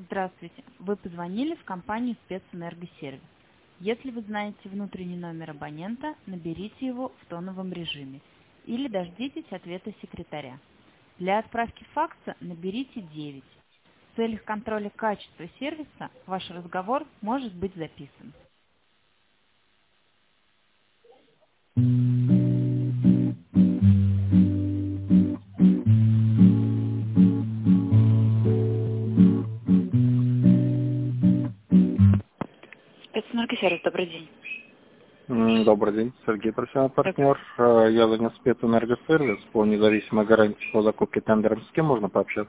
Здравствуйте. Вы позвонили в компанию «Спецэнергосервис». Если вы знаете внутренний номер абонента, наберите его в тоновом режиме или дождитесь ответа секретаря. Для отправки факса наберите 9. В целях контроля качества сервиса ваш разговор может быть записан. Спецэнергосервис, добрый день. Добрый день, Сергей, профессиональный партнер. Я занят спецэнергосервис по независимой гарантии по закупке тендером. С кем можно пообщаться?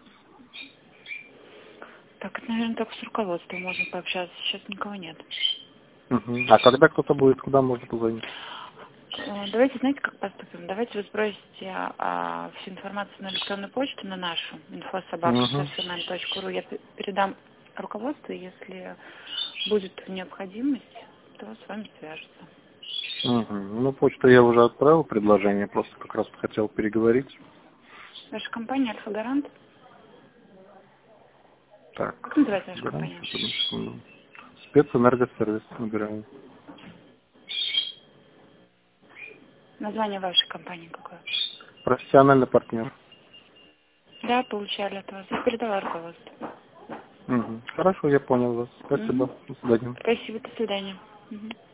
Так, это, наверное, только с руководством можно пообщаться. Сейчас никого нет. А когда кто-то будет, куда можно позвонить? Давайте, знаете, как поступим? Давайте вы спросите всю информацию на электронную почту, на нашу, info@professional.ru. Я передам руководству, и если будет необходимость, то с вами свяжутся. Ну, почту я уже отправил предложение, просто как раз хотел переговорить. Ваша компания «Альфа-Гарант». Так, Как называется ваша гарантия, компания? одну секунду. Спецэнергосервис набираем. Название вашей компании какое? Профессиональный партнер. Да, получали от вас. Я передала руководству. Хорошо, я понял вас. Спасибо. До свидания. Спасибо, до свидания.